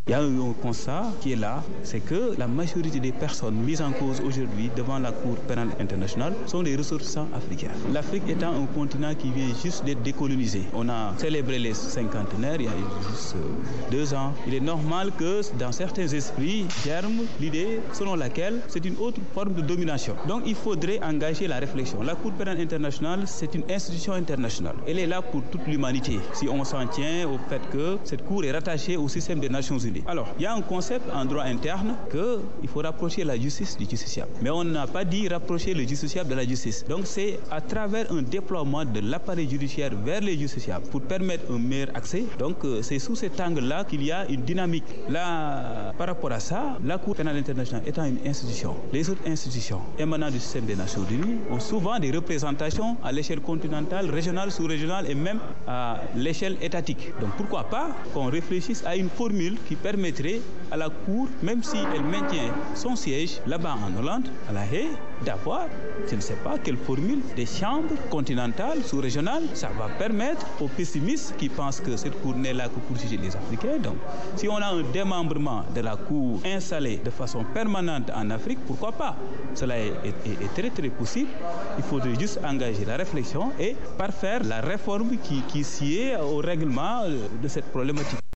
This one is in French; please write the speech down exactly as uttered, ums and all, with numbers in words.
Il y a un constat qui est là, c'est que la majorité des personnes mises en cause aujourd'hui devant la Cour pénale internationale sont des ressortissants africains. L'Afrique étant un continent qui vient juste d'être décolonisé. On a célébré les cinquantenaires il y a juste deux ans. Il est normal que dans certains esprits germe l'idée selon laquelle c'est une autre forme de domination. Donc il faudrait engager la réflexion. La Cour pénale internationale, c'est une institution internationale. Elle est là pour toute l'humanité. Si on s'en tient au fait que cette Cour est rattachée au système des Nations Unies. Alors, il y a un concept en droit interne qu'il faut rapprocher la justice du justiciable. Mais on n'a pas dit rapprocher le justiciable de la justice. Donc, c'est à travers un déploiement de l'appareil judiciaire vers les justiciables pour permettre un meilleur accès. Donc, c'est sous cet angle-là qu'il y a une dynamique. Là, par rapport à ça, la Cour pénale internationale étant une institution, les autres institutions émanant du système des Nations Unies ont souvent des représentations à l'échelle continentale, régionale, sous-régionale et même à l'échelle étatique. Donc, pourquoi pas qu'on réfléchisse à une formule qui permettrait à la Cour, même si elle maintient son siège là-bas en Hollande, à La Haye, d'avoir, je ne sais pas quelle formule, des chambres continentales, sous-régionales. Ça va permettre aux pessimistes qui pensent que cette Cour n'est là que pour juger les Africains. Donc, si on a un démembrement de la Cour installé de façon permanente en Afrique, pourquoi pas? Cela est, est, est très très possible. Il faudrait juste engager la réflexion et parfaire la réforme qui, qui sied au règlement de cette problématique.